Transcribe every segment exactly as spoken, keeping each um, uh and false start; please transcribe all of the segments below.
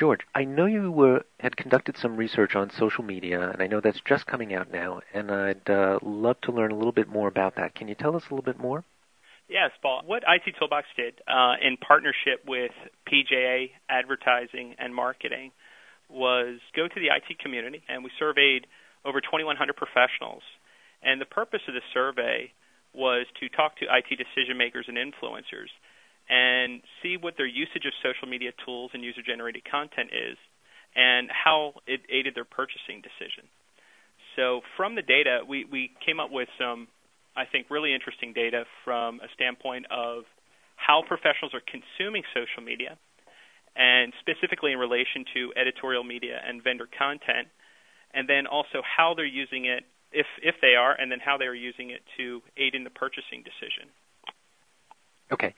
George, I know you were, had conducted some research on social media, and I know that's just coming out now, and I'd uh, love to learn a little bit more about that. Can you tell us a little bit more? Yes, Paul. What I T Toolbox did uh, in partnership with P J A Advertising and Marketing was go to the I T community, and we surveyed over twenty-one hundred professionals. And the purpose of the survey was to talk to I T decision makers and influencers and see what their usage of social media tools and user-generated content is and how it aided their purchasing decision. So from the data, we, we came up with some, I think, really interesting data from a standpoint of how professionals are consuming social media, and specifically in relation to editorial media and vendor content, and then also how they're using it, if if they are, and then how they are using it to aid in the purchasing decision. Okay.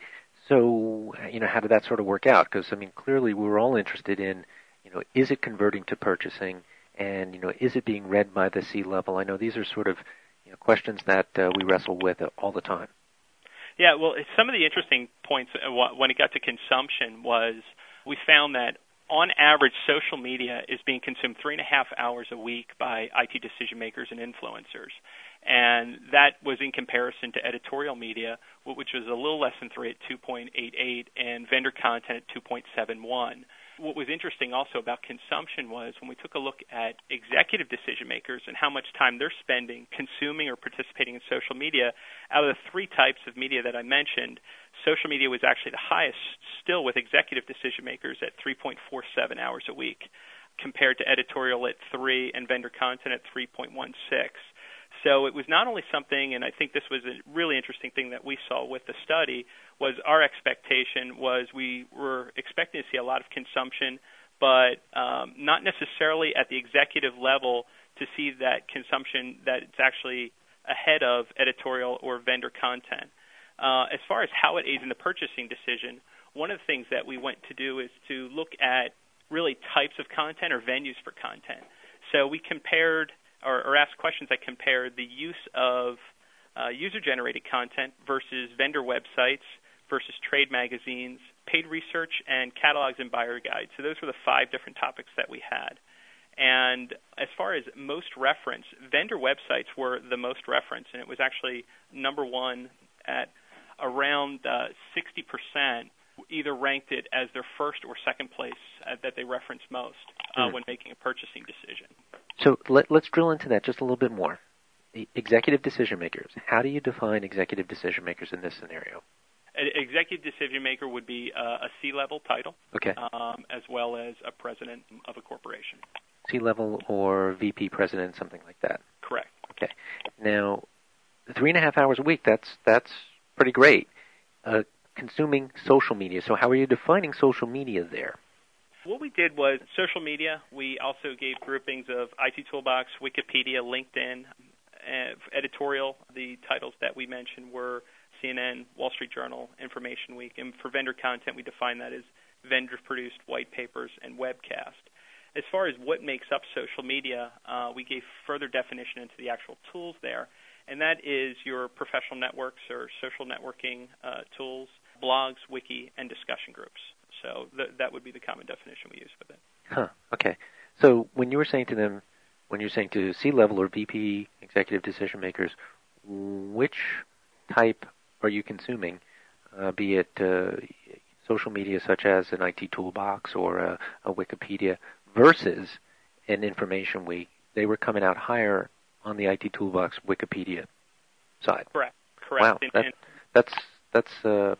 So, you know, how did that sort of work out? Because, I mean, clearly we were all interested in, you know, is it converting to purchasing, and, you know, is it being read by the C-level? I know these are sort of, you know, questions that uh, we wrestle with all the time. Yeah, well, some of the interesting points when it got to consumption was we found that on average, social media is being consumed three and a half hours a week by I T decision makers and influencers. And that was in comparison to editorial media, which was a little less than three at two point eight eight, and vendor content at two point seven one. What was interesting also about consumption was when we took a look at executive decision makers and how much time they're spending consuming or participating in social media, out of the three types of media that I mentioned, social media was actually the highest still with executive decision makers at three point four seven hours a week, compared to editorial at three and vendor content at three point one six. So it was not only something, and I think this was a really interesting thing that we saw with the study, was our expectation was we were expecting to see a lot of consumption, but um, not necessarily at the executive level to see that consumption that it's actually ahead of editorial or vendor content. Uh, as far as how it aids in the purchasing decision, one of the things that we went to do is to look at really types of content or venues for content. So we compared or, or asked questions that compared the use of uh, user-generated content versus vendor websites versus trade magazines, paid research, and catalogs and buyer guides. So those were the five different topics that we had. And as far as most reference, vendor websites were the most referenced, and it was actually number one at around uh, sixty percent either ranked it as their first or second place uh, that they referenced most uh, mm. when making a purchasing decision. So let, let's drill into that just a little bit more. The executive decision makers. How do you define executive decision makers in this scenario? An executive decision maker would be uh, a C-level title, okay, um, as well as a president of a corporation. C-level or V P president, something like that. Correct. Okay. Now, three and a half hours a week, that's that's pretty great. Uh, consuming social media. So how are you defining social media there? What we did was social media. We also gave groupings of I T Toolbox, Wikipedia, LinkedIn, uh, editorial. The titles that we mentioned were C N N, Wall Street Journal, Information Week. And for vendor content, we define that as vendor-produced white papers and webcast. As far as what makes up social media, uh, we gave further definition into the actual tools there, and that is your professional networks or social networking uh, tools, blogs, wiki, and discussion groups. So th- that would be the common definition we use with it. Huh, okay. So when you were saying to them, when you're saying to C-level or V P executive decision makers, which type are you consuming, uh, be it uh, social media such as an I T Toolbox or a, a Wikipedia versus an Information Week? They were coming out higher on the I T Toolbox Wikipedia side. Correct. Correct. Wow, and, that, and that's that's uh,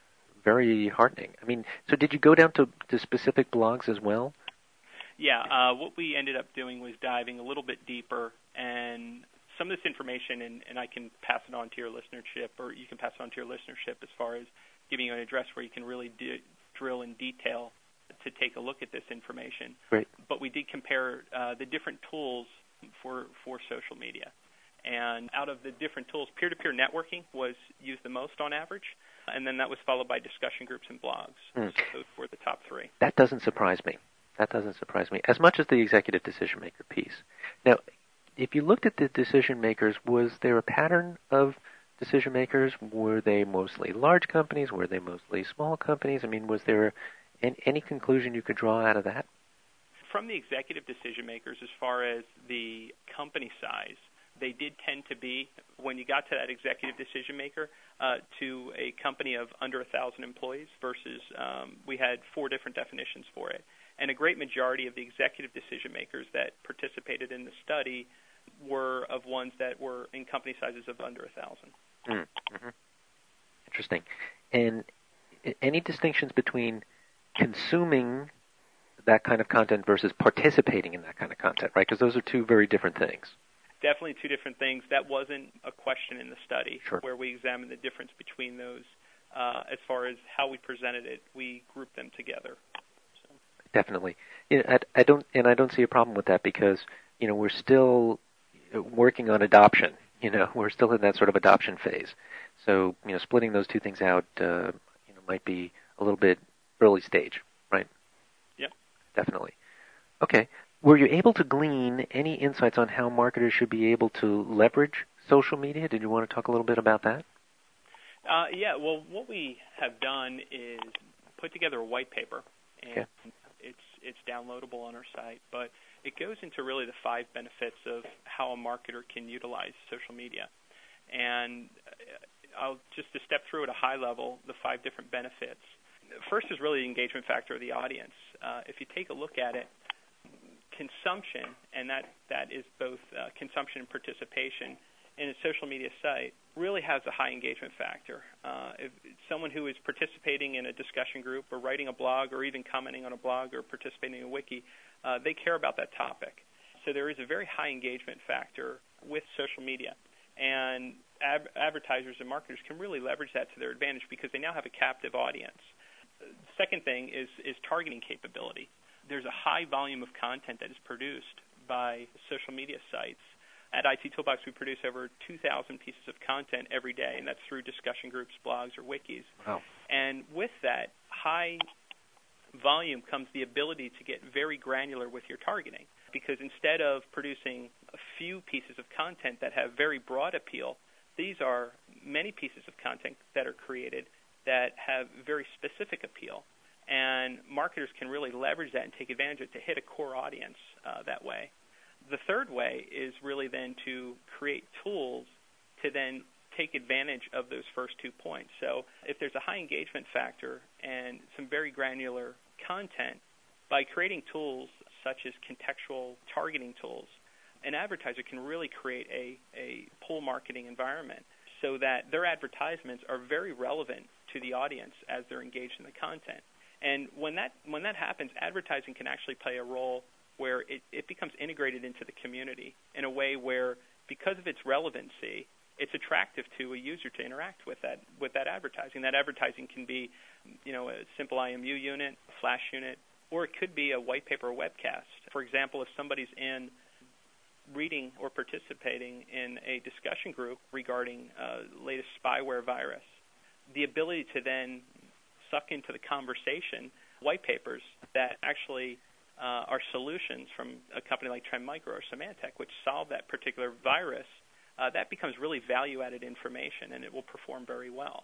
very heartening. I mean, so did you go down to, to specific blogs as well? Yeah. Uh, what we ended up doing was diving a little bit deeper, and some of this information, and, and I can pass it on to your listenership, or you can pass it on to your listenership as far as giving you an address where you can really do, drill in detail to take a look at this information. Great. But we did compare uh, the different tools for for social media. And out of the different tools, peer-to-peer networking was used the most on average, and then that was followed by discussion groups and blogs. Mm. So those were the top three. That doesn't surprise me. That doesn't surprise me as much as the executive decision-maker piece. Now, if you looked at the decision-makers, was there a pattern of decision-makers? Were they mostly large companies? Were they mostly small companies? I mean, was there any conclusion you could draw out of that? from the executive decision makers, as far as the company size, they did tend to be, when you got to that executive decision maker, uh, to a company of under one thousand employees versus um, we had four different definitions for it. And a great majority of the executive decision makers that participated in the study were of ones that were in company sizes of under one thousand. Mm-hmm. Interesting. And any distinctions between consuming that kind of content versus participating in that kind of content, right? Because those are two very different things. Definitely two different things. That wasn't a question in the study. Sure. Where we examined the difference between those. Uh, as far as how we presented it, we grouped them together. So. Definitely. You know, I, I don't, and I don't see a problem with that because, you know, we're still working on adoption. You know, we're still in that sort of adoption phase. So, you know, splitting those two things out, uh, you know, might be a little bit early stage, right? Yep. Definitely. Okay. Were you able to glean any insights on how marketers should be able to leverage social media? Did you want to talk a little bit about that? Uh, yeah. Well, what we have done is put together a white paper, and okay. it's it's downloadable on our site, but it goes into really the five benefits of how a marketer can utilize social media. And I'll just to step through at a high level the five different benefits. First is really the engagement factor of the audience. Uh, if you take a look at it, consumption, and that, that is both uh, consumption and participation in a social media site, really has a high engagement factor. Uh, if someone who is participating in a discussion group or writing a blog or even commenting on a blog or participating in a wiki, uh, they care about that topic. So there is a very high engagement factor with social media. And ab- advertisers and marketers can really leverage that to their advantage because they now have a captive audience. The second thing is, is targeting capability. There's a high volume of content that is produced by social media sites. At I T Toolbox, we produce over two thousand pieces of content every day, and that's through discussion groups, blogs, or wikis. Wow. And with that high volume comes the ability to get very granular with your targeting, because instead of producing a few pieces of content that have very broad appeal, these are many pieces of content that are created that have very specific appeal. And marketers can really leverage that and take advantage of it to hit a core audience uh, that way. The third way is really then to create tools to then take advantage of those first two points. So if there's a high engagement factor and some very granular content, by creating tools such as contextual targeting tools, an advertiser can really create a, a pull marketing environment so that their advertisements are very relevant to the audience as they're engaged in the content. And when that when that happens, advertising can actually play a role where it, it becomes integrated into the community in a way where, because of its relevancy, it's attractive to a user to interact with that with that advertising. That advertising can be, you know, a simple I M U unit, a flash unit, or it could be a white paper webcast. For example, if somebody's in reading or participating in a discussion group regarding uh, latest spyware virus, the ability to then suck into the conversation white papers that actually uh, are solutions from a company like Trend Micro or Symantec, which solve that particular virus, uh, that becomes really value-added information, and it will perform very well.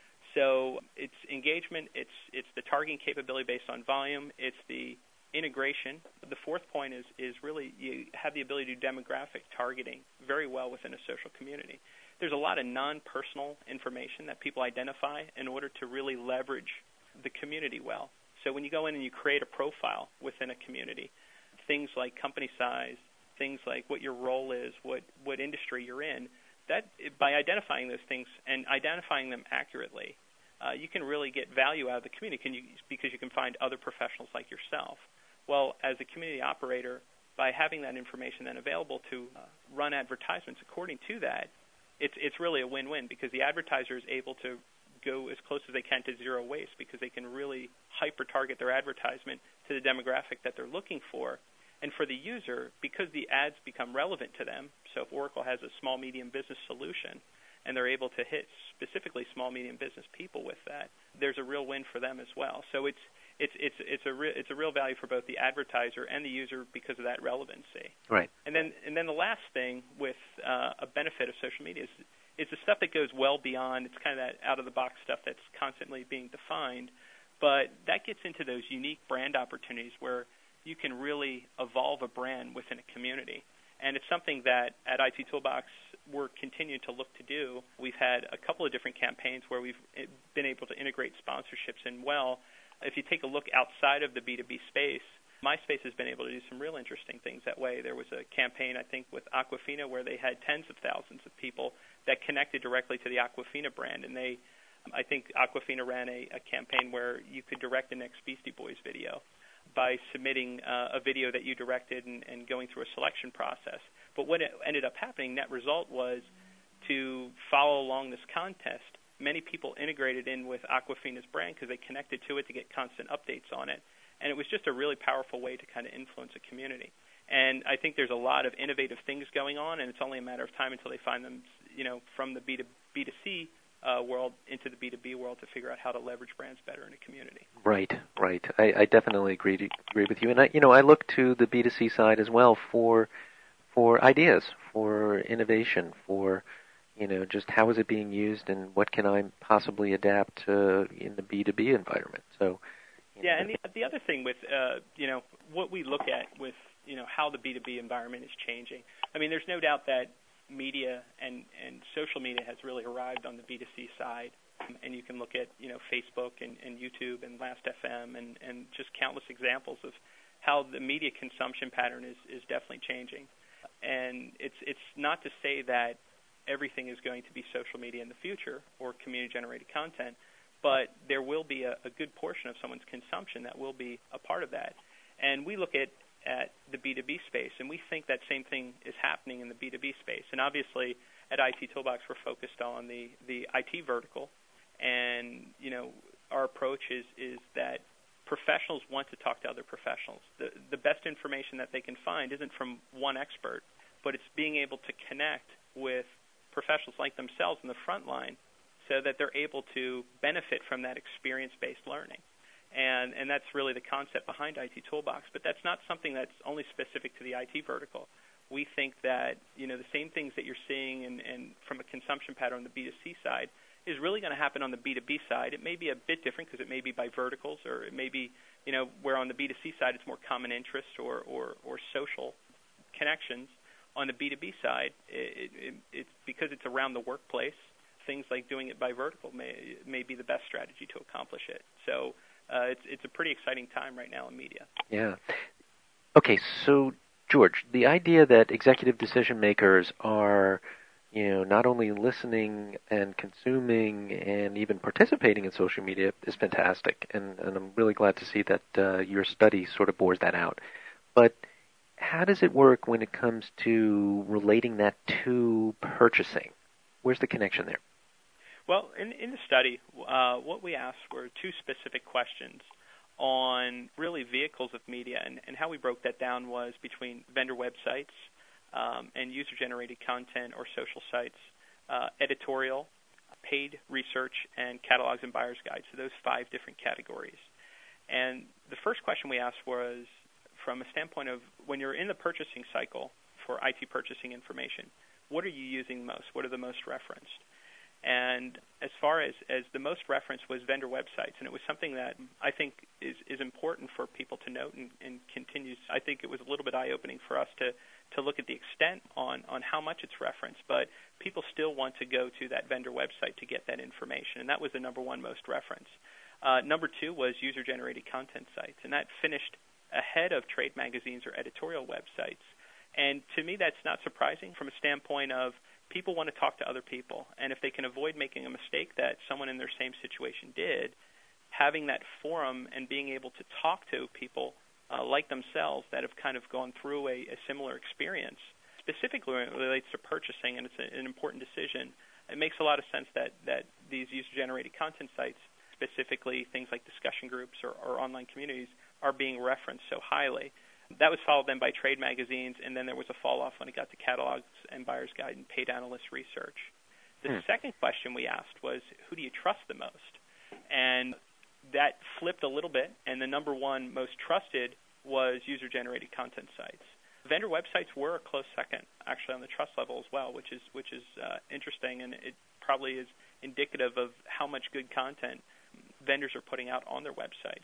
So it's engagement, it's it's the targeting capability based on volume, it's the integration. The fourth point is, is really you have the ability to do demographic targeting very well within a social community. There's a lot of non-personal information that people identify in order to really leverage the community well. So when you go in and you create a profile within a community, things like company size, things like what your role is, what, what industry you're in, that by identifying those things and identifying them accurately, uh, you can really get value out of the community can you, because you can find other professionals like yourself. Well, as a community operator, by having that information then available to uh, run advertisements according to that, it's it's really a win-win because the advertiser is able to go as close as they can to zero waste because they can really hyper-target their advertisement to the demographic that they're looking for. And for the user, because the ads become relevant to them, so if Oracle has a small, medium business solution and they're able to hit specifically small, medium business people with that, there's a real win for them as well. So it's it's it's it's a re- it's a real value for both the advertiser and the user because of that relevancy. Right. And then and then the last thing with uh, a benefit of social media is it's the stuff that goes well beyond. It's kind of that out-of-the-box stuff that's constantly being defined, but that gets into those unique brand opportunities where you can really evolve a brand within a community. And it's something that at I T Toolbox we're continuing to look to do. We've had a couple of different campaigns where we've been able to integrate sponsorships in well. If you take a look outside of the B two B space, MySpace has been able to do some real interesting things that way. There was a campaign, I think, with Aquafina where they had tens of thousands of people that connected directly to the Aquafina brand. And they, I think Aquafina ran a, a campaign where you could direct the next Beastie Boys video by submitting uh, a video that you directed and, and going through a selection process. But what it ended up happening, net result was to follow along this contest, many people integrated in with Aquafina's brand because they connected to it to get constant updates on it. And it was just a really powerful way to kind of influence a community. And I think there's a lot of innovative things going on, and it's only a matter of time until they find them, you know, from the B to B to C uh, world into the B to B world to figure out how to leverage brands better in a community. Right, right. I, I definitely agree to, agree with you. And I, you know, I look to the B to C side as well for for ideas, for innovation, for you know, just how is it being used, and what can I possibly adapt uh, in the B to B environment. So. Yeah, and the, the other thing with, uh, you know, what we look at with, you know, how the B to B environment is changing. I mean, there's no doubt that media and, and social media has really arrived on the B to C side. And you can look at, you know, Facebook and, and YouTube and Last F M and, and just countless examples of how the media consumption pattern is, is definitely changing. And it's it's not to say that everything is going to be social media in the future or community-generated content, but there will be a, a good portion of someone's consumption that will be a part of that. And we look at, at the B to B space, and we think that same thing is happening in the B to B space. And obviously, at I T Toolbox, we're focused on the, the I T vertical. And, you know, our approach is, is that professionals want to talk to other professionals. The, the best information that they can find isn't from one expert, but it's being able to connect with professionals like themselves in the front line so that they're able to benefit from that experience-based learning. And and that's really the concept behind I T Toolbox. But that's not something that's only specific to the I T vertical. We think that, you know, the same things that you're seeing in, in, from a consumption pattern on the B to C side is really going to happen on the B to B side. It may be a bit different because it may be by verticals, or it may be, you know, where on the B to C side it's more common interest or, or, or social connections. On the B to B side, it, it, it's because it's around the workplace. Things like doing it by vertical may may be the best strategy to accomplish it. So uh, it's it's a pretty exciting time right now in media. Yeah. Okay, so George, the idea that executive decision makers are, you know, not only listening and consuming and even participating in social media is fantastic, and, and I'm really glad to see that uh, your study sort of bores that out. But how does it work when it comes to relating that to purchasing? Where's the connection there? Well, in, in the study, uh, what we asked were two specific questions on really vehicles of media, and, and how we broke that down was between vendor websites um, and user-generated content or social sites, uh, editorial, paid research, and catalogs and buyer's guides, so those five different categories. And the first question we asked was from a standpoint of when you're in the purchasing cycle for I T purchasing information, what are you using most? What are the most referenced? And as far as, as the most referenced was vendor websites, and it was something that I think is, is important for people to note and, and continues. I think it was a little bit eye-opening for us to, to look at the extent on, on how much it's referenced, but people still want to go to that vendor website to get that information, and that was the number one most reference. Uh, number two was user-generated content sites, and that finished ahead of trade magazines or editorial websites. And to me, that's not surprising from a standpoint of people want to talk to other people. And if they can avoid making a mistake that someone in their same situation did, having that forum and being able to talk to people uh, like themselves that have kind of gone through a, a similar experience, specifically when it relates to purchasing, and it's a, an important decision, it makes a lot of sense that, that these user-generated content sites, specifically things like discussion groups or, or online communities, are being referenced so highly. That was followed then by trade magazines, and then there was a fall-off when it got to catalogs and buyer's guide and paid analyst research. The hmm. second question we asked was, who do you trust the most? And that flipped a little bit, and the number one most trusted was user-generated content sites. Vendor websites were a close second, actually, on the trust level as well, which is which is uh, interesting, and it probably is indicative of how much good content vendors are putting out on their websites.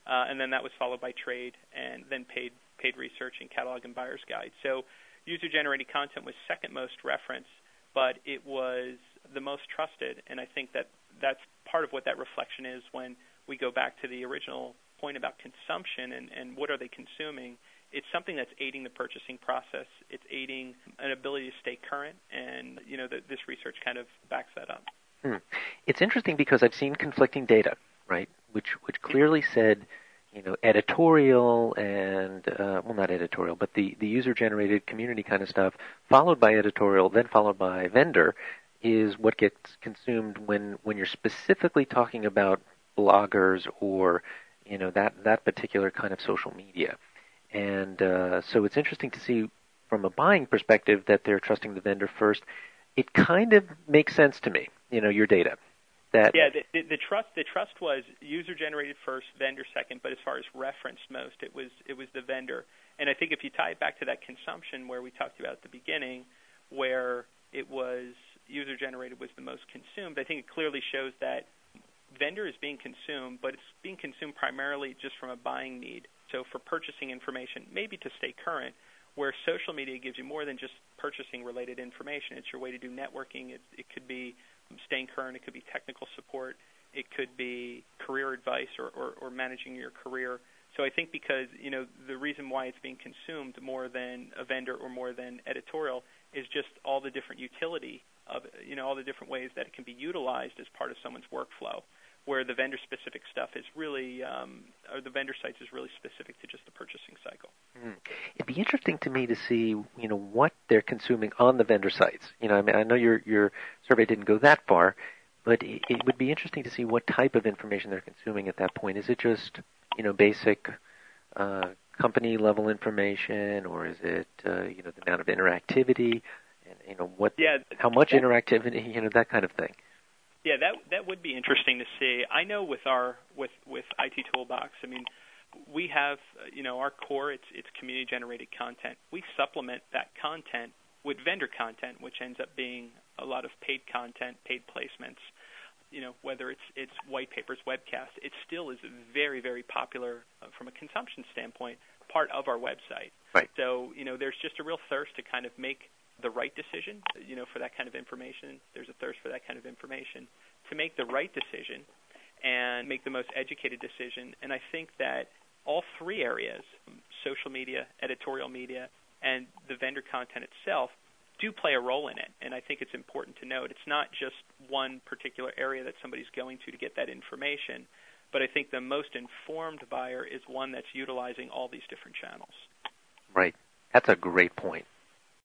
uh, and then that was followed by trade, and then paid paid research and catalog and buyer's guide. So user-generated content was second most referenced, but it was the most trusted, and I think that that's part of what that reflection is when we go back to the original point about consumption and, and what are they consuming. It's something that's aiding the purchasing process. It's aiding an ability to stay current, and you know the, this research kind of backs that up. Hmm. It's interesting because I've seen conflicting data, right, which which clearly said, you know, editorial and, uh, well, not editorial, but the, the user-generated community kind of stuff, followed by editorial, then followed by vendor, is what gets consumed when, when you're specifically talking about bloggers or, you know, that, that particular kind of social media. And uh, so it's interesting to see from a buying perspective that they're trusting the vendor first. It kind of makes sense to me, you know, your data. That yeah, the, the, the trust the trust was user generated first, vendor second, but as far as referenced most, it was it was the vendor. And I think if you tie it back to that consumption where we talked about at the beginning, where it was user generated was the most consumed, I think it clearly shows that vendor is being consumed, but it's being consumed primarily just from a buying need. So for purchasing information, maybe to stay current, where social media gives you more than just purchasing-related information. It's your way to do networking. It, it could be staying current. It could be technical support. It could be career advice or, or, or managing your career. So I think because, you know, the reason why it's being consumed more than a vendor or more than editorial is just all the different utility of, you know, all the different ways that it can be utilized as part of someone's workflow, where the vendor-specific stuff is really, um, or the vendor sites is really specific to just the purchasing cycle. Mm. It'd be interesting to me to see, you know, what they're consuming on the vendor sites. You know, I mean, I know your your survey didn't go that far, but it, it would be interesting to see what type of information they're consuming at that point. Is it just, you know, basic uh, company-level information, or is it, uh, you know, the amount of interactivity, and you know, what, yeah, how much interactivity, you know, that kind of thing. Yeah, that that would be interesting to see. I know with our with with I T Toolbox, I mean, we have uh, you know our core. It's it's community generated content. We supplement that content with vendor content, which ends up being a lot of paid content, paid placements. You know, whether it's it's white papers, webcasts, it still is very very popular uh, from a consumption standpoint, part of our website. Right. So you know, there's just a real thirst to kind of make the right decision, you know, for that kind of information. There's a thirst for that kind of information to make the right decision and make the most educated decision. And I think that all three areas, social media, editorial media, and the vendor content itself, do play a role in it. And I think it's important to note it's not just one particular area that somebody's going to to get that information, but I think the most informed buyer is one that's utilizing all these different channels. Right. That's a great point.